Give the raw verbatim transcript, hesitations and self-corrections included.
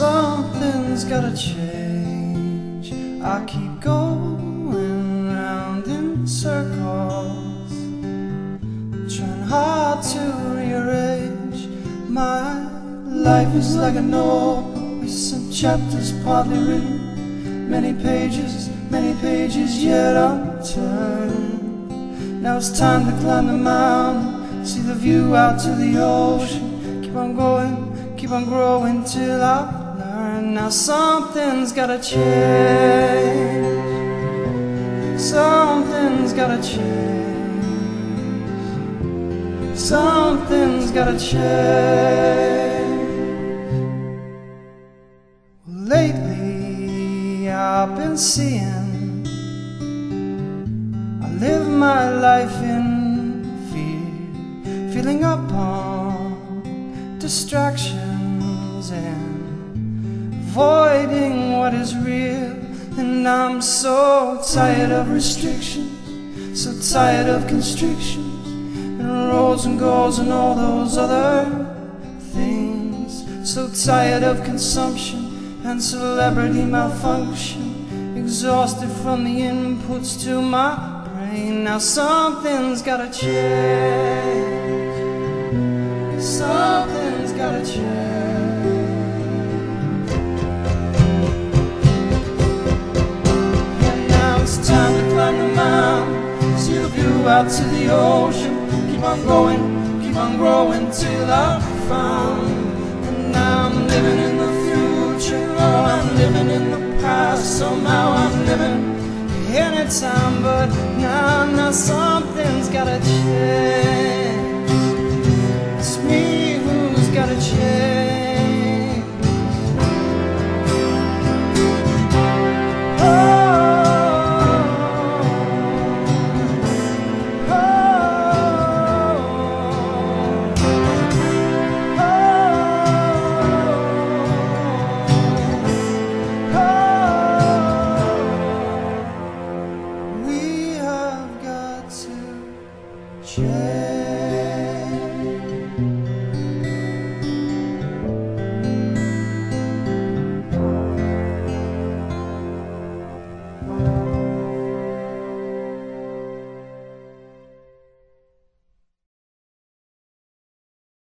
Something's gotta change. I keep going round in circles, trying hard to rearrange. My life is like a novel with some chapters partly written, many pages, many pages yet unturned. Now it's time to climb the mountain, see the view out to the ocean. Keep on going, keep on growing till I learn. Now something's gotta change. Something's gotta change. Something's gotta change. Lately I've been seeing, I live my life in fear, feeling upon distractions and avoiding what is real. And I'm so tired of restrictions, so tired of constrictions and roads and goals and all those other things. So tired of consumption and celebrity malfunction, exhausted from the inputs to my brain. Now something's gotta change. Something's gotta change. And now it's time to climb the mountain, see the view out to the ocean. Keep on going, keep on growing till I'm found. And now I'm living in the future, oh, I'm living in the past. Somehow I'm living anytime, but now, now something's gotta change.